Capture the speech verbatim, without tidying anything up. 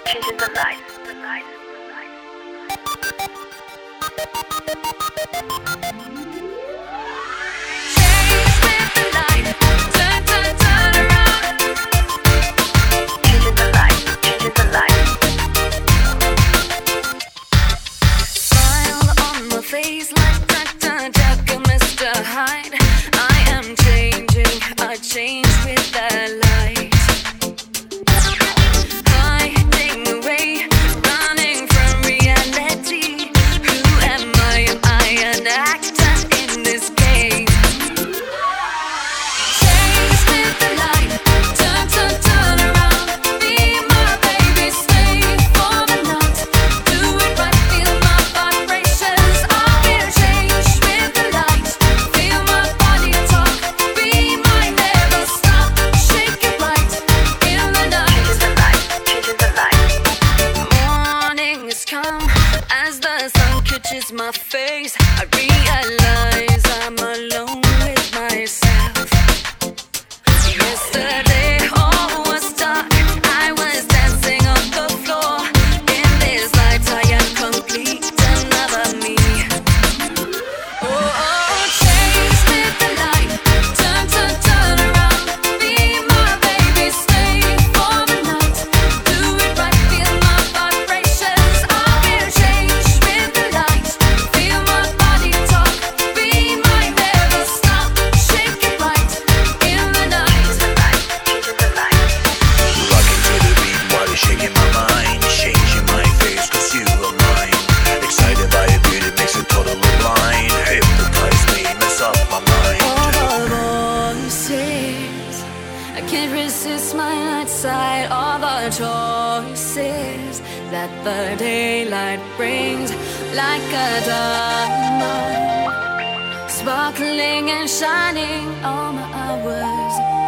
changing the light, the light, the light. Change with the light, turn, turn, turn around. Changing the light, changing the light. Smile on my face like Doctor Jekyll, Mister Hyde. I am changing, I change with the light. Hiding away, running from reality. Who am I? Am I an actor in this game? Change with the light, turn, turn, turn around. Be my baby, stay for the night. Do it right, feel my vibrations. I feel change with the light. Feel my body talk. Be my never stop. Shake it right in the night. Changing the light, changing the light. Morning has come as the sun catches my face. I realize I'm alone with myself. Yesterday all was dark. I was dancing on the floor. In this light I am complete, another me. Oh, oh, change with the light. Turn, turn, turn around. Be my baby, stay for the night. Do it right, feel my vibrations. I feel change with the light. Feel my body talk. Be my never stop. Shake it right in the night. Changing the light. Rocking to the beat while you're shaking my mind. Changing my face cause you are mine. Excited by your beauty makes it totally blind. Hypnotize me, mess up my mind. All the voices, I can't resist my night side. All the choices that the daylight brings, like a diamond, sparkling and shining. All my hours